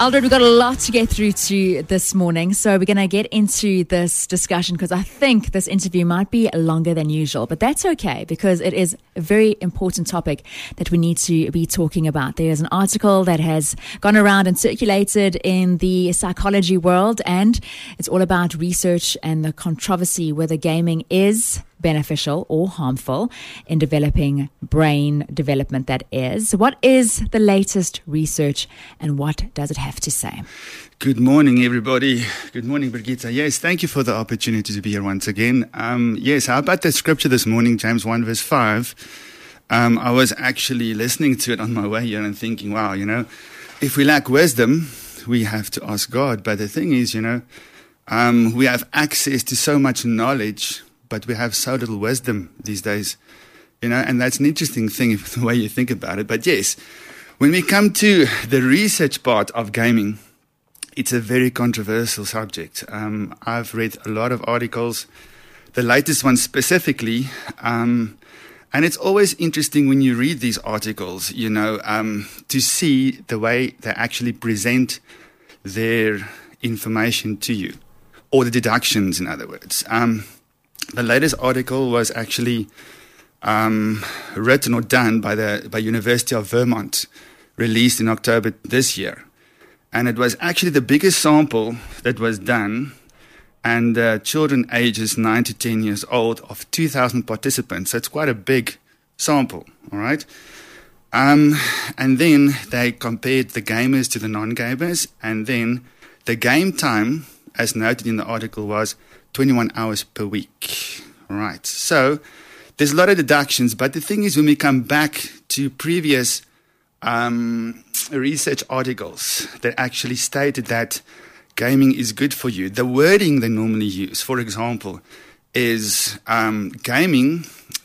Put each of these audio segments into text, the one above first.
Aldred, we've got a lot to get through to this morning, so we're going to get into this discussion because I think this interview might be longer than usual, but that's okay because it is a very important topic that we need to be talking about. There's an article that has gone around and circulated in the psychology world, and it's all about research and the controversy whether gaming is beneficial or harmful in developing brain development, that is. What is the latest research and what does it have to say? Good morning, everybody. Good morning, Brigitte. Yes, thank you for the opportunity to be here once again. Yes, how about the scripture this morning, James 1 verse 5? I was actually listening to it on my way here and thinking, wow, if we lack wisdom, we have to ask God. But the thing is, we have access to so much knowledge, but we have so little wisdom these days, and that's an interesting thing, the way you think about it. But yes, when we come to the research part of gaming, it's a very controversial subject. I've read a lot of articles, the latest one specifically, and it's always interesting when you read these articles, to see the way they actually present their information to you, or the deductions, in other words. The latest article was actually written or done by University of Vermont, released in October this year. And it was actually the biggest sample that was done, and children ages 9 to 10 years old of 2,000 participants. So it's quite a big sample, all right? And then they compared the gamers to the non-gamers, and then the game time, as noted in the article, was 21 hours per week. Right. So there's a lot of deductions, but the thing is, when we come back to previous research articles that actually stated that gaming is good for you, the wording they normally use, for example, is gaming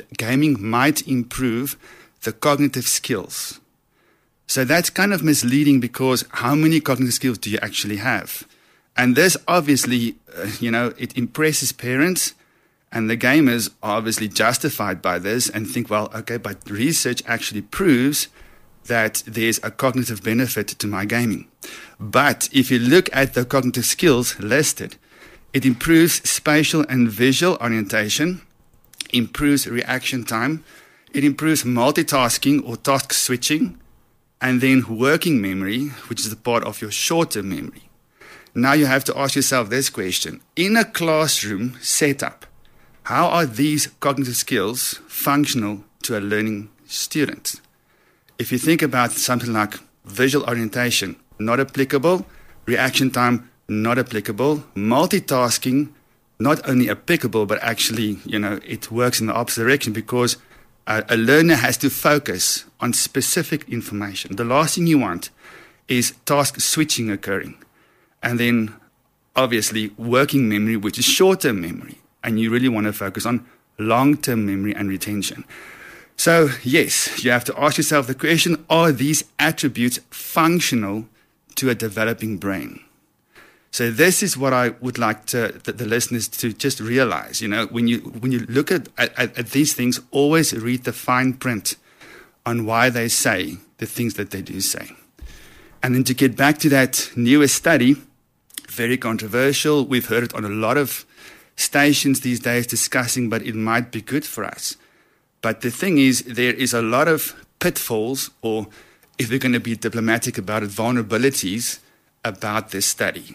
might improve the cognitive skills. So that's kind of misleading, because how many cognitive skills do you actually have? And this obviously, it impresses parents, and the gamers are obviously justified by this and think, well, okay, but research actually proves that there's a cognitive benefit to my gaming. But if you look at the cognitive skills listed, it improves spatial and visual orientation, improves reaction time, it improves multitasking or task switching, and then working memory, which is a part of your short-term memory. Now you have to ask yourself this question. In a classroom setup, how are these cognitive skills functional to a learning student? If you think about something like visual orientation, not applicable, reaction time, not applicable, multitasking, not only applicable, but actually, it works in the opposite direction, because a learner has to focus on specific information. The last thing you want is task switching occurring. And then, obviously, working memory, which is short-term memory. And you really want to focus on long-term memory and retention. So, yes, you have to ask yourself the question, are these attributes functional to a developing brain? So this is what I would like the listeners to just realize. When you look at these things, always read the fine print on why they say the things that they do say. And then to get back to that newest study, very controversial. We've heard it on a lot of stations these days discussing, but it might be good for us. But the thing is, there is a lot of pitfalls, or if we're going to be diplomatic about it, vulnerabilities about this study.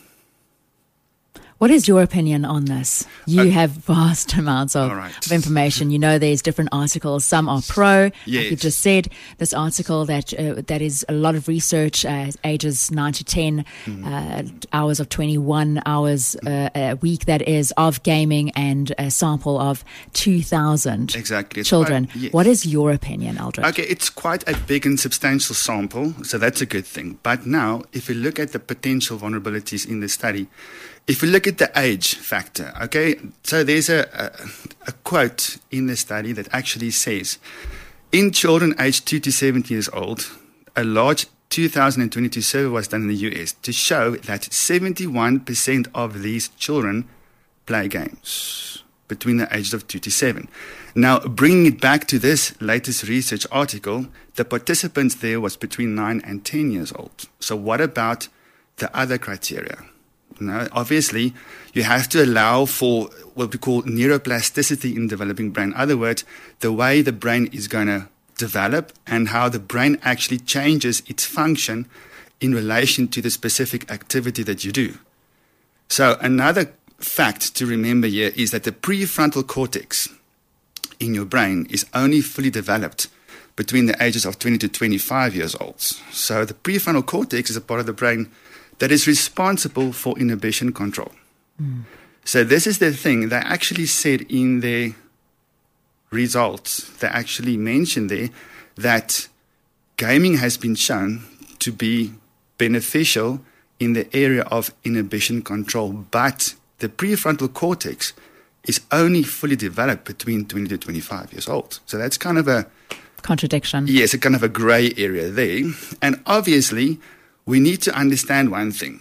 What is your opinion on this? You have vast amounts of information. There's different articles. Some are pro, yes. Like you just said. This article that is a lot of research, ages 9 to 10, hours of 21 hours a week, that is, of gaming, and a sample of 2,000 children. Yes. What is your opinion, Aldred? Okay, it's quite a big and substantial sample, so that's a good thing. But now, if you look at the potential vulnerabilities in the study, if you look at the age factor, okay, so there's a quote in the study that actually says, in children aged 2 to 17 years old, a large 2022 survey was done in the US to show that 71% of these children play games between the ages of 2 to 7. Now, bringing it back to this latest research article, the participants there was between 9 and 10 years old. So what about the other criteria. Obviously, you have to allow for what we call neuroplasticity in developing brain. In other words, the way the brain is going to develop and how the brain actually changes its function in relation to the specific activity that you do. So another fact to remember here is that the prefrontal cortex in your brain is only fully developed between the ages of 20 to 25 years old. So the prefrontal cortex is a part of the brain that is responsible for inhibition control. So this is the thing they actually said in their results. They actually mentioned there that gaming has been shown to be beneficial in the area of inhibition control, but the prefrontal cortex is only fully developed between 20 to 25 years old. So that's kind of a contradiction. Yes, a kind of a gray area there. And obviously, we need to understand one thing.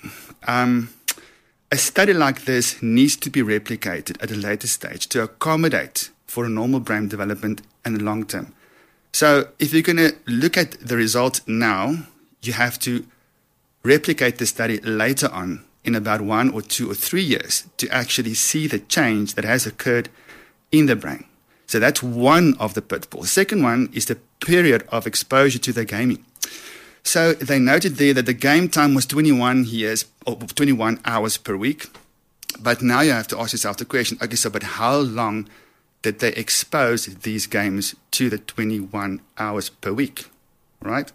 A study like this needs to be replicated at a later stage to accommodate for a normal brain development in the long term. So if you're going to look at the results now, you have to replicate the study later on in about 1 or 2 or 3 years to actually see the change that has occurred in the brain. So that's one of the pitfalls. Second one is the period of exposure to the gaming. So they noted there that the game time was 21 hours per week. But now you have to ask yourself the question, okay, so but how long did they expose these games to the 21 hours per week, right?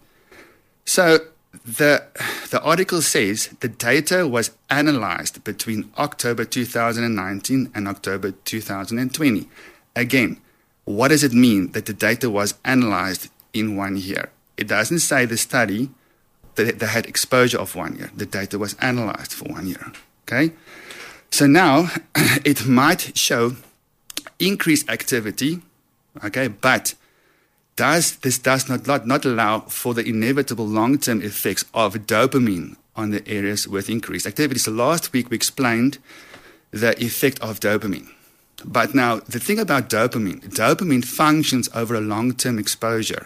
So the article says the data was analyzed between October 2019 and October 2020. Again, what does it mean that the data was analyzed in 1 year? It doesn't say the study that they had exposure of 1 year. The data was analyzed for 1 year. Okay? So now it might show increased activity, okay, but this does not allow for the inevitable long-term effects of dopamine on the areas with increased activity. So last week we explained the effect of dopamine. But now the thing about dopamine functions over a long-term exposure.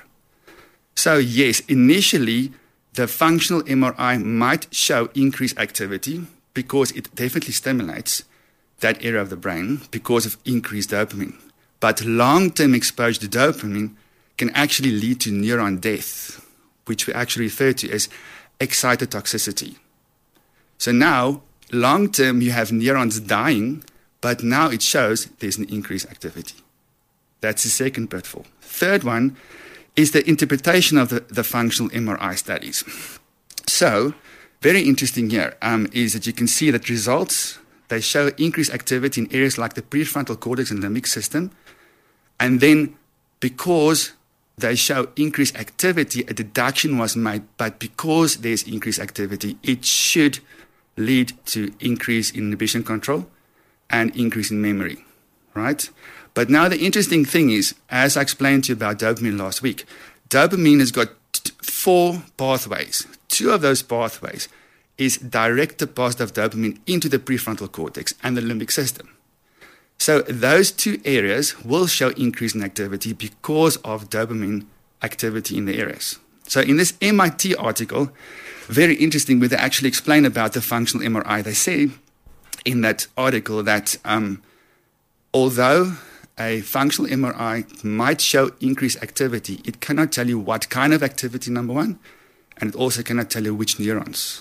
So yes, initially the functional MRI might show increased activity because it definitely stimulates that area of the brain because of increased dopamine. But long-term exposure to dopamine can actually lead to neuron death, which we actually refer to as excitotoxicity. So now, long-term, you have neurons dying, but now it shows there's an increased activity. That's the second pitfall. Third one is the interpretation of the functional MRI studies. So, very interesting here is that you can see that results, they show increased activity in areas like the prefrontal cortex and limbic system. And then because they show increased activity, a deduction was made, but because there's increased activity, it should lead to increase in inhibition control and increase in memory, right? But now the interesting thing is, as I explained to you about dopamine last week, dopamine has got 4 pathways. 2 of those pathways is direct deposit of dopamine into the prefrontal cortex and the limbic system. So those 2 areas will show increase in activity because of dopamine activity in the areas. So in this MIT article, very interesting, where they actually explain about the functional MRI, they say in that article that although a functional MRI might show increased activity, it cannot tell you what kind of activity, number one, and it also cannot tell you which neurons.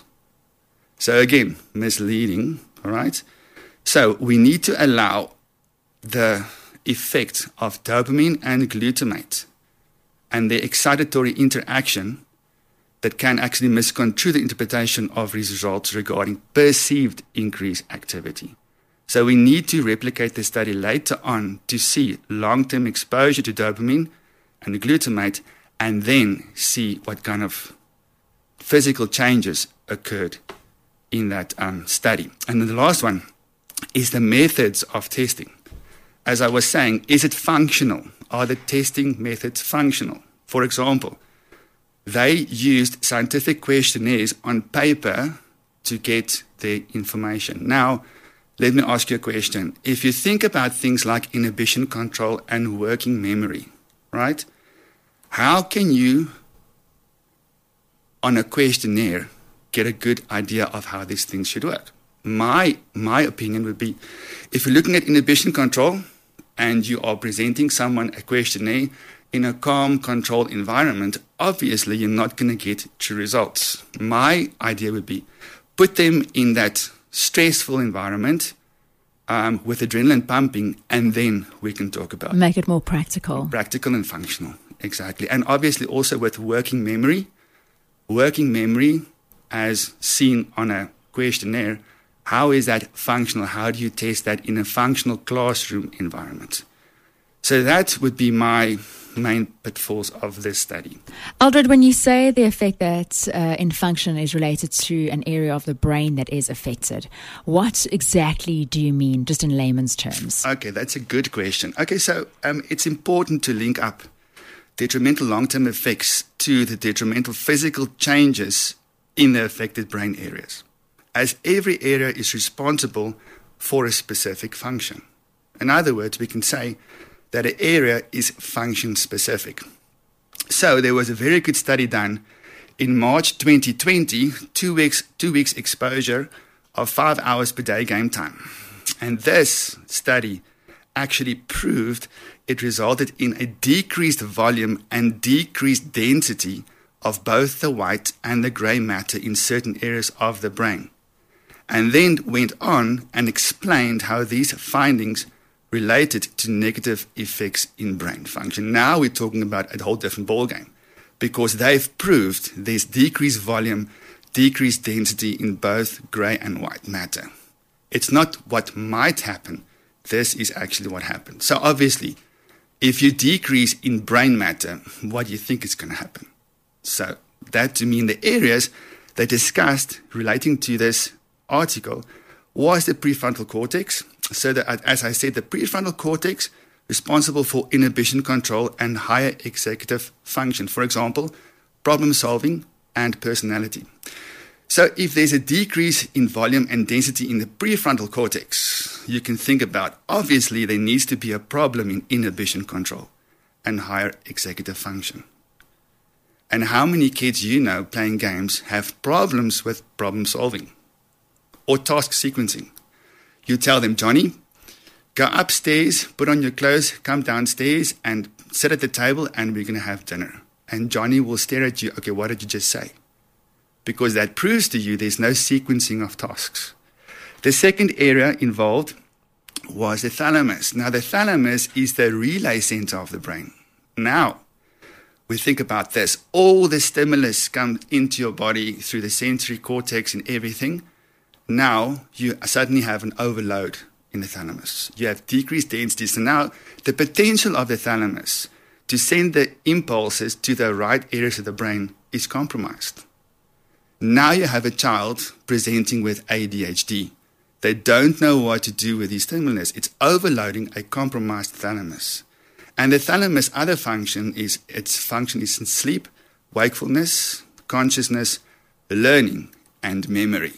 So again, misleading, all right? So we need to allow the effect of dopamine and glutamate and the excitatory interaction that can actually misconstrue the interpretation of results regarding perceived increased activity. So we need to replicate the study later on to see long-term exposure to dopamine and glutamate and then see what kind of physical changes occurred in that study. And then the last one is the methods of testing. As I was saying, is it functional? Are the testing methods functional? For example, they used scientific questionnaires on paper to get their information. Now, let me ask you a question. If you think about things like inhibition control and working memory, right? How can you, on a questionnaire, get a good idea of how these things should work. My opinion would be, if you're looking at inhibition control and you are presenting someone a questionnaire in a calm, controlled environment, obviously you're not going to get true results. My idea would be, put them in that stressful environment with adrenaline pumping, and then we can talk about Make it more practical. Practical and functional, exactly. And obviously also with working memory as seen on a questionnaire, how is that functional? How do you test that in a functional classroom environment? So that would be my main pitfalls of this study. Aldred, when you say the effect that in function is related to an area of the brain that is affected, what exactly do you mean, just in layman's terms? Okay, that's a good question. Okay, so it's important to link up detrimental long-term effects to the detrimental physical changes in the affected brain areas, as every area is responsible for a specific function. In other words, we can say that an area is function specific. So there was a very good study done in March 2020, 2 weeks exposure of 5 hours per day game time. And this study actually proved it resulted in a decreased volume and decreased density of both the white and the gray matter in certain areas of the brain. And then went on and explained how these findings related to negative effects in brain function. Now we're talking about a whole different ballgame, because they've proved there's decreased volume, decreased density in both gray and white matter. It's not what might happen. This is actually what happened. So obviously, if you decrease in brain matter, what do you think is going to happen? So that, to me, in the areas they discussed relating to this article was the prefrontal cortex. So that, as I said, the prefrontal cortex responsible for inhibition control and higher executive function. For example, problem solving and personality. So if there's a decrease in volume and density in the prefrontal cortex, you can think about, obviously, there needs to be a problem in inhibition control and higher executive function. And how many kids you know playing games have problems with problem solving or task sequencing? You tell them, Johnny, go upstairs, put on your clothes, come downstairs and sit at the table and we're going to have dinner. And Johnny will stare at you, okay, what did you just say? Because that proves to you there's no sequencing of tasks. The second area involved was the thalamus. Now, the thalamus is the relay center of the brain. Now, we think about this. All the stimulus comes into your body through the sensory cortex and everything. Now, you suddenly have an overload in the thalamus. You have decreased density. So now, the potential of the thalamus to send the impulses to the right areas of the brain is compromised. Now you have a child presenting with ADHD. They don't know what to do with these stimulus. It's overloading a compromised thalamus. And the thalamus' other function is, its function is in sleep, wakefulness, consciousness, learning, and memory.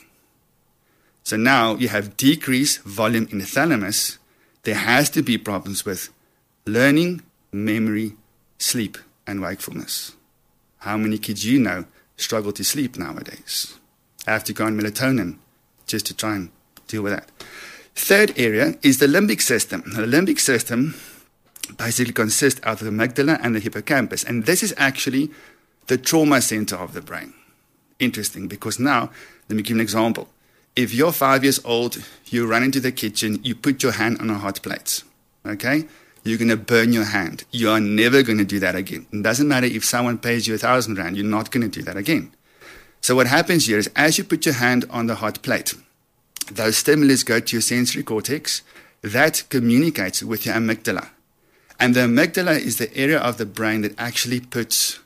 So now you have decreased volume in the thalamus. There has to be problems with learning, memory, sleep, and wakefulness. How many kids you know struggle to sleep nowadays? Have to go on melatonin just to try and deal with that. Third area is the limbic system. The limbic system basically consists out of the amygdala and the hippocampus. And this is actually the trauma center of the brain. Interesting, because now, let me give you an example. If you're 5 years old, you run into the kitchen, you put your hand on a hot plate, okay? You're going to burn your hand. You are never going to do that again. It doesn't matter if someone pays you 1,000 rand, you're not going to do that again. So what happens here is, as you put your hand on the hot plate, those stimulus go to your sensory cortex. That communicates with your amygdala. And the amygdala is the area of the brain that actually puts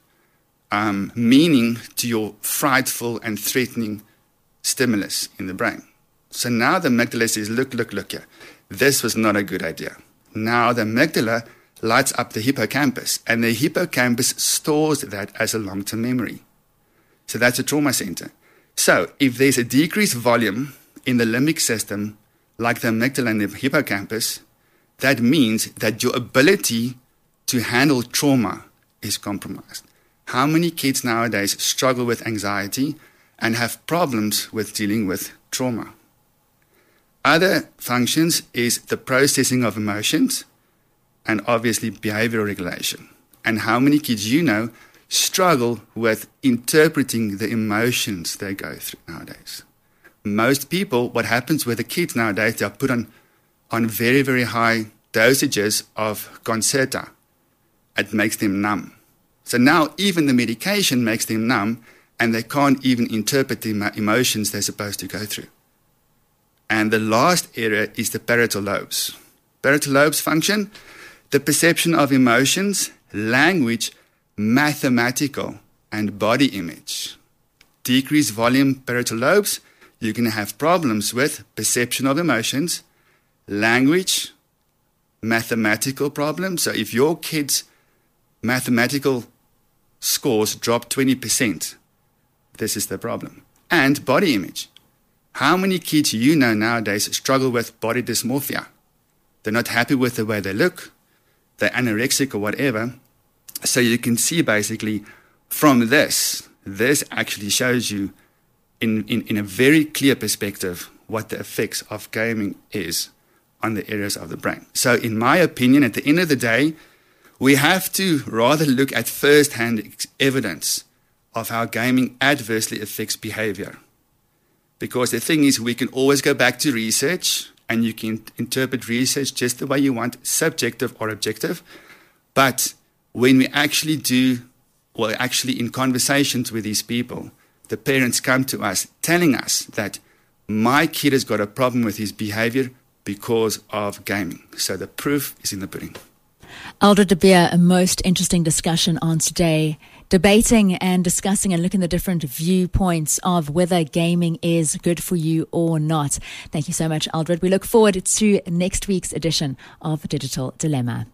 meaning to your frightful and threatening stimulus in the brain. So now the amygdala says, look here. This was not a good idea. Now the amygdala lights up the hippocampus, and the hippocampus stores that as a long-term memory. So that's a trauma center. So if there's a decreased volume in the limbic system, like the amygdala and the hippocampus, that means that your ability to handle trauma is compromised. How many kids nowadays struggle with anxiety and have problems with dealing with trauma. Other functions is the processing of emotions and obviously behavioral regulation. And how many kids you know struggle with interpreting the emotions they go through nowadays? Most people, what happens with the kids nowadays, they are put on very, very high dosages of Concerta. It makes them numb. So now even the medication makes them numb, and they can't even interpret the emotions they're supposed to go through. And the last area is the parietal lobes. Parietal lobes function, the perception of emotions, language, mathematical, and body image. Decreased volume parietal lobes, you're going to have problems with perception of emotions, language, mathematical problems. So if your kids' mathematical scores drop 20%, this is the problem. And body image. How many kids you know nowadays struggle with body dysmorphia? They're not happy with the way they look. They're anorexic or whatever. So you can see basically from this actually shows you in a very clear perspective what the effects of gaming is on the areas of the brain. So in my opinion, at the end of the day, we have to rather look at first-hand evidence of how gaming adversely affects behavior. Because the thing is, we can always go back to research, and you can interpret research just the way you want, subjective or objective. But when we actually in conversations with these people, the parents come to us telling us that my kid has got a problem with his behavior because of gaming. So the proof is in the pudding. Aldred de Beer, a most interesting discussion on today, debating and discussing and looking at the different viewpoints of whether gaming is good for you or not. Thank you so much, Aldred. We look forward to next week's edition of Digital Dilemma.